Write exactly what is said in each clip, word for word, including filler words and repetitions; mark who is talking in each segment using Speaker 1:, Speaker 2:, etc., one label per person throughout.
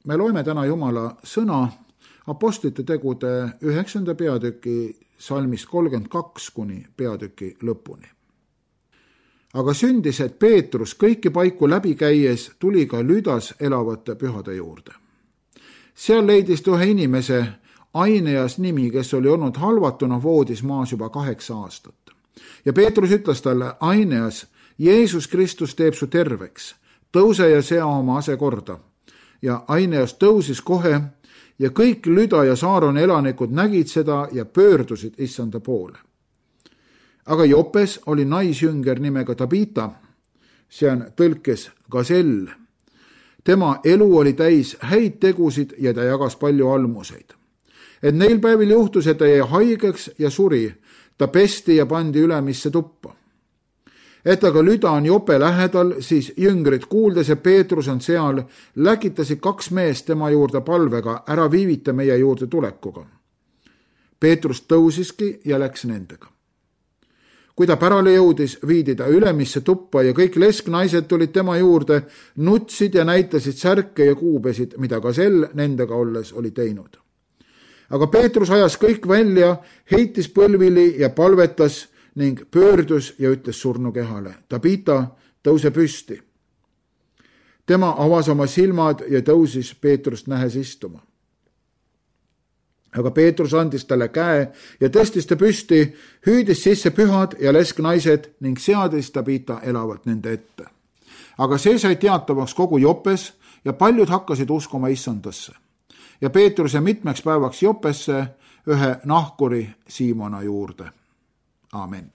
Speaker 1: me loeme täna Jumala sõna Apostlite tegude üheksanda peatüki salmist kolmkümmend kaks kuni peatüki lõpuni. Aga sündis, et Peetrus kõiki paiku läbi käies tuli ka Lüdas elavate pühade juurde. Seal leidis ta ühe inimese, Aineas nimi, kes oli olnud halvatuna voodis maas juba kaheksa aastat. Ja Peetrus ütles talle, Aineas, Jeesus Kristus teeb su terveks, tõuse ja sea oma ase korda. Ja Aineas tõusis kohe ja kõik Lüda ja Saaron elanikud nägid seda ja pöördusid issanda poole. Aga Jopes oli naisjünger nimega Tabita, see on tõlkes Gazell. Tema elu oli täis häid tegusid ja ta jagas palju almuseid. Et neil päevil juhtus, et ta jäi haigeks ja suri, ta pesti ja pandi ülemisse tuppa. Et aga Lüda on Jope lähedal, siis jüngrid kuuldes, et Peetrus on seal, läkitasid kaks meest tema juurde palvega, ära viivita meie juurde tulekuga. Peetrus tõusiski ja läks nendega. Kui ta pärale jõudis, viidi ta ülemisse tuppa ja kõik lesknaised tulid tema juurde, nutsid ja näitasid särke ja kuubesid, mida Gazell nendega olles oli teinud. Aga Peetrus ajas kõik välja, heitis põlvili ja palvetas ning pöördus ja ütles surnukehale, Tabita, tõuse püsti. Tema avas oma silmad ja tõusis Peetrust nähes istuma. Aga Peetrus andis talle käe ja tõstis ta püsti, hüüdis sisse pühad ja lesknaised ning seadis Tabita elavalt nende ette. Aga see sai teatavaks kogu Jopes ja paljud hakkasid uskuma issandasse. Ja Peetruse mitmeks päevaks Jopesse ühe nahkuri Siimona juurde. Aamen.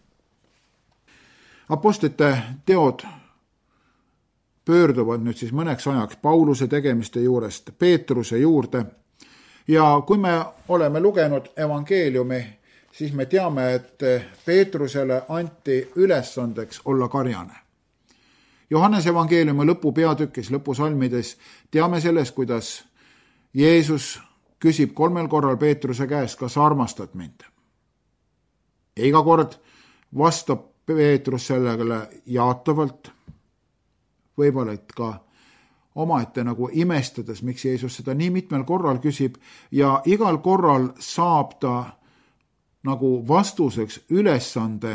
Speaker 1: Apostlite teod pöörduvad nüüd siis mõneks ajaks Pauluse tegemiste juurest Peetruse juurde. Ja kui me oleme lugenud evangeeliumi, siis me teame, et Peetrusele anti ülesandeks olla karjane. Johannes evangeeliumi lõpu peatükis, lõpusalmides teame sellest, kuidas Jeesus küsib kolmel korral Peetruse käest, kas armastad mind? Ja iga kord vastab Peetrus sellele jaatavalt, võib-olla et ka omaette nagu imestades, miks Jeesus seda nii mitmel korral küsib ja igal korral saab ta nagu vastuseks ülesande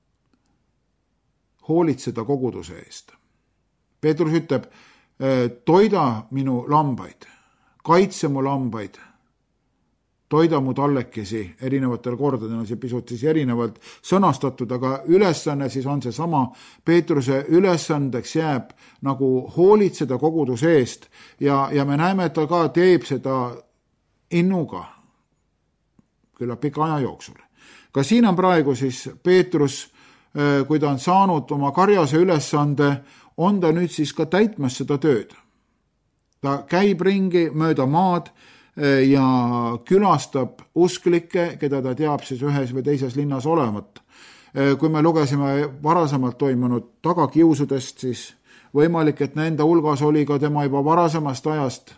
Speaker 1: hoolitseda koguduse eest. Peetrus ütleb, toida minu lambaid, kaitse mu lambaid, toida mu tallekesi, erinevatel kordadel on see pisut siis erinevalt sõnastatud, aga ülesanne siis on see sama. Peetruse ülesandeks jääb nagu hoolitseda koguduse eest ja, ja me näeme, et ta ka teeb seda innuga küll pika aja jooksul. Ka siin on praegu siis Peetrus, kui ta on saanud oma karjase ülesande, on ta nüüd siis ka täitmas seda tööd. Ta käib ringi mööda maad ja külastab usklikke, keda ta teab siis ühes või teises linnas olevat. Kui me lugesime varasemalt toimunud tagakiusudest, siis võimalik, et nende hulgas oli ka tema juba varasemast ajast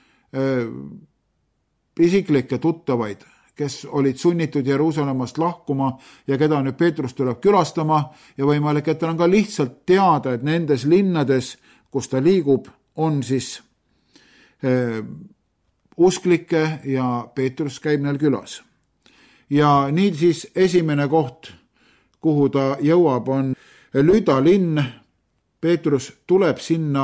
Speaker 1: isiklikke tuttavaid, kes olid sunnitud Jeruusalemmast lahkuma ja keda nüüd Peetrus tuleb külastama ja võimalik, et tal on ka lihtsalt teada, et nendes linnades, kus ta liigub, on siis usklikke ja Peetrus käib neil külas. Ja nii siis esimene koht, kuhu ta jõuab, on Lüda linn. Peetrus tuleb sinna,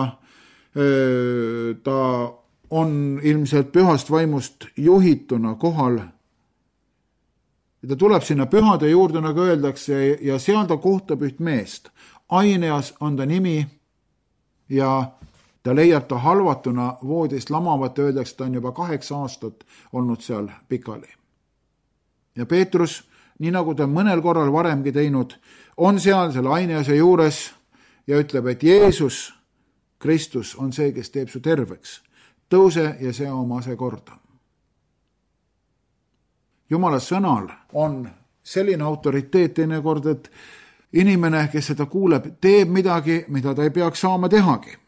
Speaker 1: ta on ilmselt pühast vaimust juhituna kohal. Ja ta tuleb sinna pühade juurde, nagu öeldakse, ja seal ta kohtab üht meest. Aineas on ta nimi ja ta leiab ta halvatuna voodist lamavat ja öeldakse, ta on juba kaheksa aastat olnud seal pikali. Ja Peetrus, nii nagu ta mõnel korral varemgi teinud, on seal selle Ainease juures ja ütleb, et Jeesus Kristus on see, kes teeb su terveks. Tõuse ja sea oma ase korda. Jumala sõnal on selline autoriteet teinekord, et inimene, kes seda kuuleb, teeb midagi, mida ta ei peaks saama tehagi.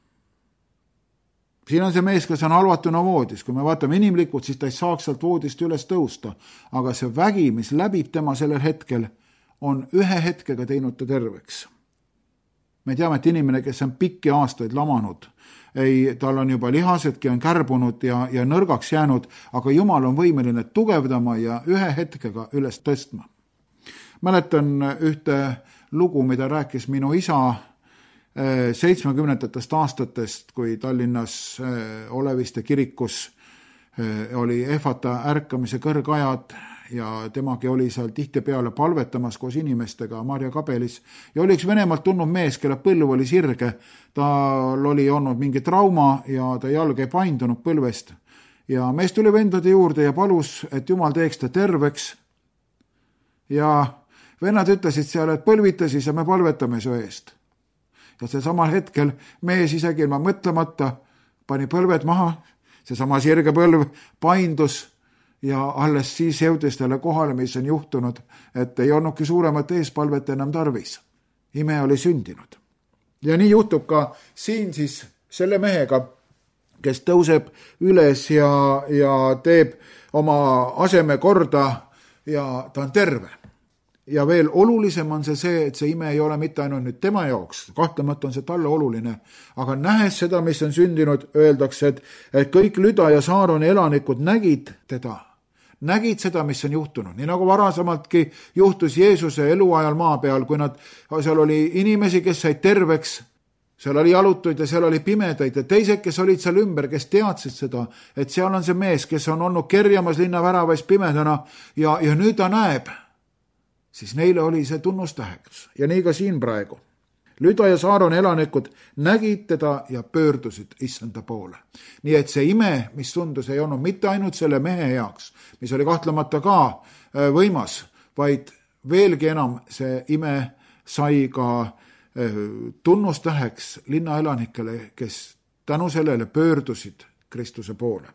Speaker 1: Siin on see mees, kes on halvatuna voodis. Kui me vaatame inimlikult, siis ta ei saaks sealt voodist üles tõusta. Aga see vägi, mis läbib tema sellel hetkel, on ühe hetkega teinud ta terveks. me teame, et inimene, kes on pikki aastaid lamanud, ei, tal on juba lihasedki on kärbunud ja, ja nõrgaks jäänud, aga Jumal on võimeline tugevdama ja ühe hetkega üles tõstma. Mäletan ühte lugu, mida rääkis minu isa seitsmekümnendatest aastatest, kui Tallinnas Oleviste kirikus oli ehvata ärkamise kõrgajad ja temagi oli seal tihtipeale palvetamas koos inimestega Marja kabelis ja oli üks Venemaalt tulnud mees, kelle põlv oli sirge, tal oli olnud mingi trauma ja ta jalg ei paindunud põlvest ja mees tuli vendade juurde ja palus, et Jumal teeks ta terveks ja vennad ütlesid seal, et põlvita siis ja me palvetame su eest. Ja see samal hetkel mees isegi ilma mõtlemata pani põlved maha, see sama sirge põlv paindus ja alles siis jõudis talle kohale, mis on juhtunud, et ei olnudki suuremat eespalvet enam tarvis. Ime oli sündinud. Ja nii juhtub ka siin siis selle mehega, kes tõuseb üles ja, ja teeb oma aseme korda ja ta on terve. Ja veel olulisem on see see, et see ime ei ole mitte ainult nüüd tema jaoks, kahtlemata on see talle oluline, aga nähes seda, mis on sündinud, öeldakse, et, et kõik Lüda ja Saaroni elanikud nägid teda, nägid seda, mis on juhtunud. Nii nagu varasemaltki juhtus Jeesuse eluajal maa peal, kui nad, seal oli inimesi, kes said terveks, seal oli jalutuid ja seal oli pimedaid ja teised, kes olid seal ümber, kes teadsid seda, et seal on see mees, kes on olnud kerjamas linna väravais pimedana ja, ja nüüd ta näeb, siis neile oli see tunnustähekus. Ja nii ka siin praegu. Lüda ja Saaroni elanikud nägid teda ja pöördusid issanda poole. Nii et see ime, mis tundus, ei olnud mitte ainult selle mehe heaks, mis oli kahtlemata ka võimas, vaid veelgi enam see ime sai ka tunnustäheks linna elanikele, kes tänu sellele pöördusid Kristuse poole.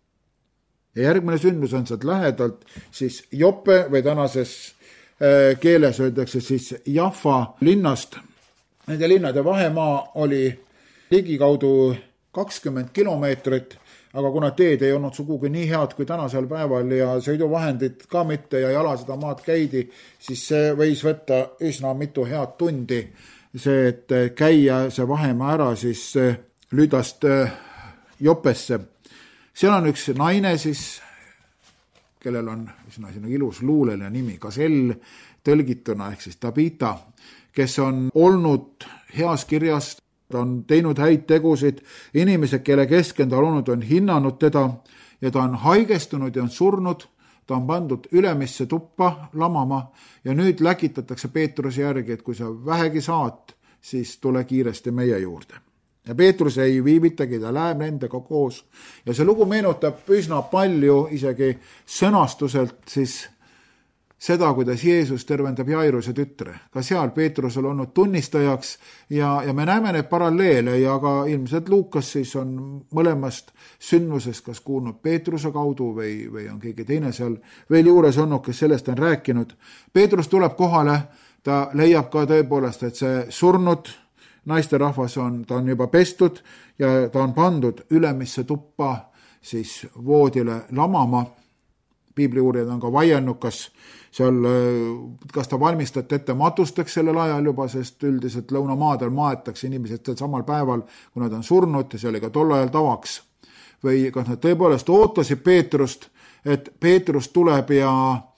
Speaker 1: Ja järgmine sündmus on sealt lähedalt siis Joppe või tänases keeles öeldakse siis Jaffa linnast. Nende linnade vahemaa oli ligikaudu kakskümmend kilomeetrit, aga kuna teed ei olnud sugugi nii head kui tänasel päeval ja sõiduvahendid ka mitte ja jala seda maad käidi, siis see võis võtta üsna mitu head tundi. See, et käia see vahemaa ära siis Lüdast Joppesse. Seal on üks naine siis, kellel on üsna ilus luuleline nimi, Kasell tõlgituna ehk siis Tabita, kes on olnud heas kirjas, ta on teinud häid tegusid, inimesed, kelle kesken ta on olnud, on hinnanud teda ja ta on haigestunud ja on surnud, ta on pandud ülemisse tuppa lamama ja nüüd läkitatakse Peetruse järgi, et kui sa vähegi saad, siis tule kiiresti meie juurde. Ja Peetrus ei viivitagi, ta läheb nendega koos. Ja see lugu meenutab üsna palju isegi sõnastuselt siis seda, kuidas Jeesus tervendab Jairuse tütre. Ka seal Peetrus on olnud tunnistajaks ja, ja me näeme need paralleele ja ka ilmselt Luukas siis on mõlemast sündmusest kas kuulnud Peetruse kaudu või, või on keegi teine seal veel juures olnud, kes sellest on rääkinud. Peetrus tuleb kohale, ta leiab ka tõepoolest, et see surnud naiste rahvas on, ta on juba pestud ja ta on pandud ülemisse tuppa siis voodile lamama. Piibliuurijad on ka vaielnud, kas, seal, kas ta valmistati ette matusteks sellel ajal juba, sest üldiselt lõunamaadel maetakse inimesed samal päeval, kui nad on surnud ja see oli ka tol ajal tavaks. Või kas nad tõepoolest ootasid Peetrust, et Peetrus tuleb ja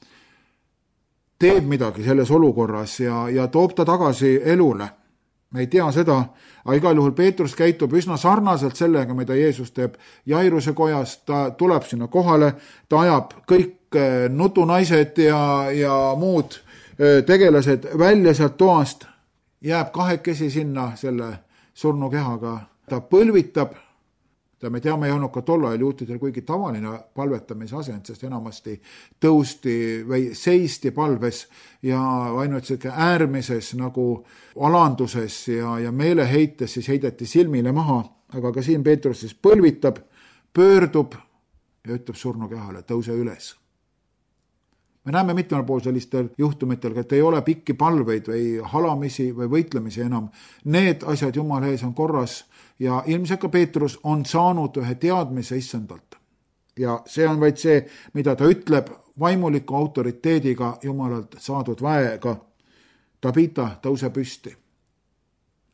Speaker 1: teeb midagi selles olukorras ja, ja toob ta tagasi elule. Me ei tea seda, aga igal juhul Peetrus käitub üsna sarnaselt sellega, mida Jeesus teeb Jairuse kojas, ta tuleb sinna kohale, ta ajab kõik nutunaised ja, ja muud tegelased välja sealt toast, jääb kahekesi sinna selle surnukehaga, ta põlvitab, ta me teame ei olnud ka tol ajal juhtidel kuigi tavaline palvetamise asend, sest enamasti tõusti või seisti palves ja ainult selline äärmises nagu alanduses ja, ja meeleheites siis heideti silmile maha, aga ka siin Peetrus siis põlvitab, pöördub ja ütleb surnukehale, tõuse üles. Me näeme mitmel pool sellistel juhtumitel, et ei ole pikki palveid või halamisi või võitlemisi enam. Need asjad Jumala ees on korras ja ilmselt ka Peetrus on saanud ühe teadmise issandalt. Ja see on vaid see, mida ta ütleb vaimuliku autoriteediga Jumalalt saadud väega. Tabita, tõuse püsti.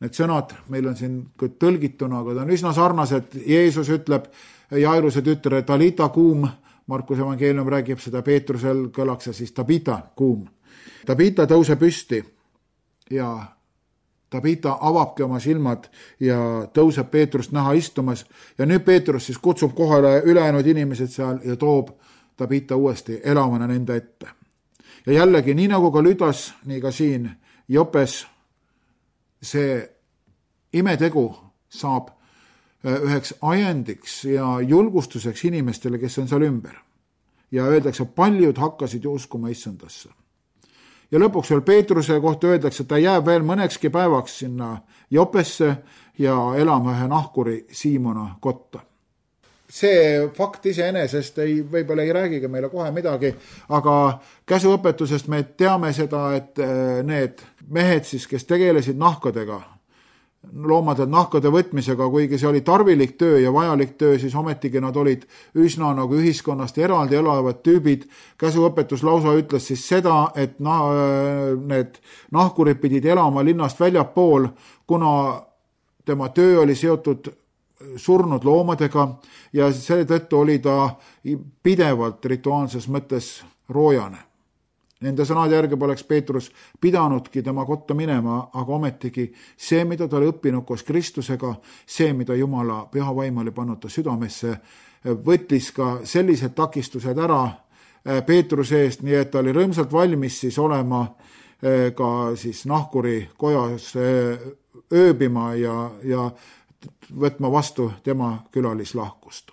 Speaker 1: need sõnad meil on siin tõlgituna, aga ta on üsna sarnased. Jeesus ütleb Jairuse tütre Talita kuum, Markuse evangeelium räägib seda, Peetrusel kõlaks ja siis Tabita kuum. Tabita tõuse püsti ja Tabita avabki oma silmad ja tõuseb Peetrust näha istumas ja nüüd Peetrus siis kutsub kohale ülejäänud inimesed seal ja toob Tabita uuesti elamana nende ette. Ja jällegi, nii nagu ka Lüdas, nii ka siin Jopes see imetegu saab üheks ajendiks ja julgustuseks inimestele, kes on seal ümber. Ja öeldakse, paljud hakkasid ju uskuma issandasse. Ja lõpuks veel Peetruse kohta öeldakse, et ta jääb veel mõnekski päevaks sinna Jopesse ja elama ühe nahkuri Siimona kotta. See fakt iseenesest ei, võib-olla ei räägigi meile kohe midagi, aga käsuõpetusest me teame seda, et need mehed siis, kes tegelesid nahkadega, loomadelt nahkade võtmisega, kuigi see oli tarvilik töö ja vajalik töö, siis ometigi nad olid üsna nagu ühiskonnast eraldi elavad tüübid. Käsuõpetus lausa ütles siis seda, et nah, need nahkurid pidid elama linnast väljapool, kuna tema töö oli seotud surnud loomadega ja selle tõttu oli ta pidevalt rituaalses mõttes roojane. Nende sõnade järgi poleks Peetrus pidanudki tema kotta minema, aga ometigi see, mida ta oli õppinud koos Kristusega, see, mida Jumala püha vaim oli pannud ta südamesse, võttis ka sellised takistused ära Peetruse eest, nii et ta oli rõõmsalt valmis siis olema ka siis nahkuri kojas ööbima ja, ja võtma vastu tema külalislahkust.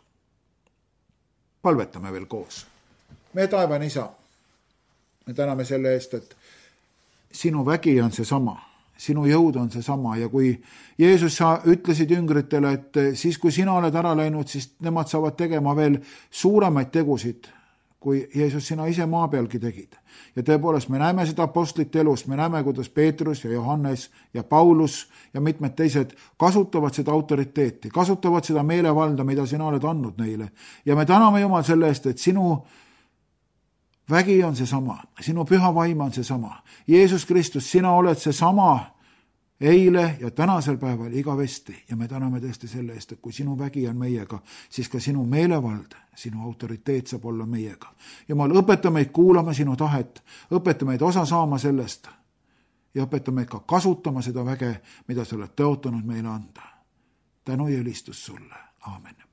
Speaker 1: Palvetame veel koos. Me taevane isa, me täname selle eest, et sinu vägi on see sama, sinu jõud on see sama ja kui Jeesus, sa ütlesid jüngritele, et siis kui sina oled ära läinud, siis nemad saavad tegema veel suuremaid tegusid, kui Jeesus sina ise maa pealgi tegid. Ja tõepoolest me näeme seda apostlite elust, me näeme, kuidas Peetrus ja Johannes ja Paulus ja mitmed teised kasutavad seda autoriteeti, kasutavad seda meelevalda, mida sina oled andnud neile. Ja me täname Jumal selle eest, et sinu vägi on see sama, sinu püha vaim on see sama. Jeesus Kristus, sina oled see sama eile ja tänasel päeval igavesti ja me täname tõesti selle eest, et kui sinu vägi on meiega, siis ka sinu meelevald, sinu autoriteet saab olla meiega. Jumal, õpeta meid kuulama sinu tahet, õpeta meid osa saama sellest ja õpeta meid ka kasutama seda väge, mida sa oled tõotanud meile anda. Tänu ja ülistus sulle. Aamen.